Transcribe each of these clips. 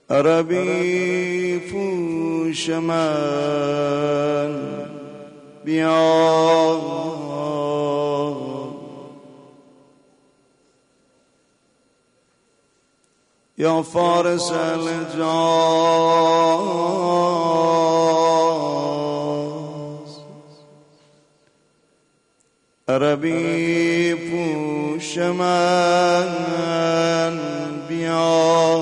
عربی پوش من بیا، یا فارس الحجاز. عربی پوش من بیا،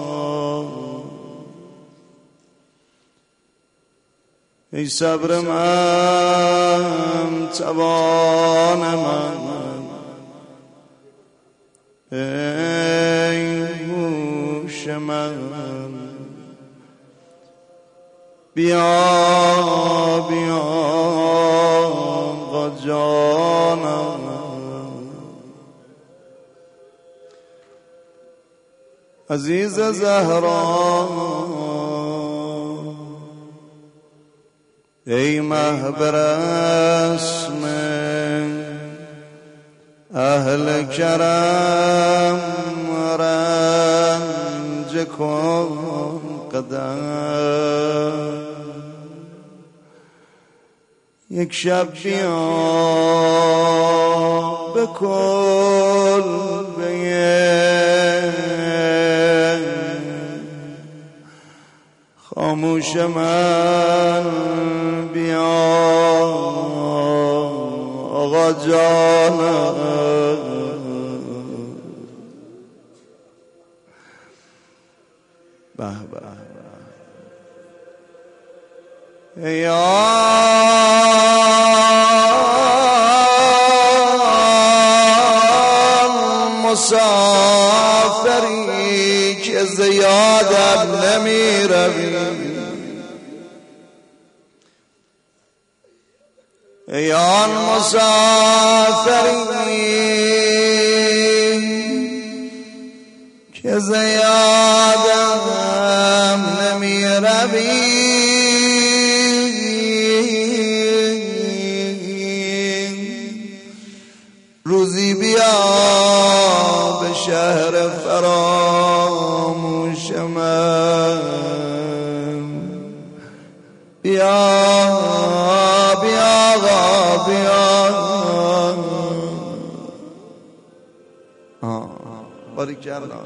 ای صبر من توان من، ای هوش من بیا بیا آقا جانم. عزیز زهرا ای محبر اسم اهل کرم، رنج کن قدم. یک شب بیا بکل خاموش من بیا آقا جانم. به به یا مسافری که زیادم نمی روی، یا مسافری که زیادم نمی روی، روزی بیا به شهر فراموش من، بیا بیا آقا بیا. باریکالله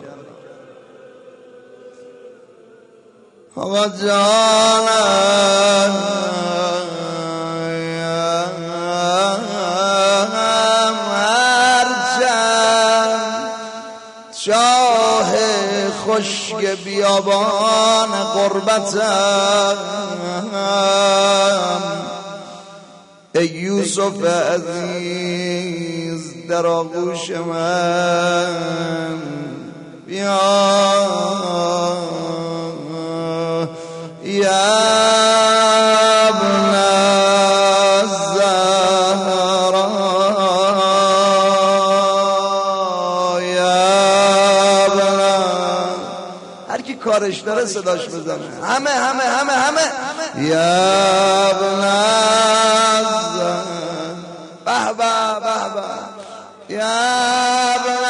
آقا جانم. شاه خشک بیابان غربتم، ای یوسف عزیز در آغوش من بیا، یا ابن الزهرا، هر کی کارش داره صداش بزنه، همه همه همه همه. یا ابن الزهرا، به به به به، یا ابن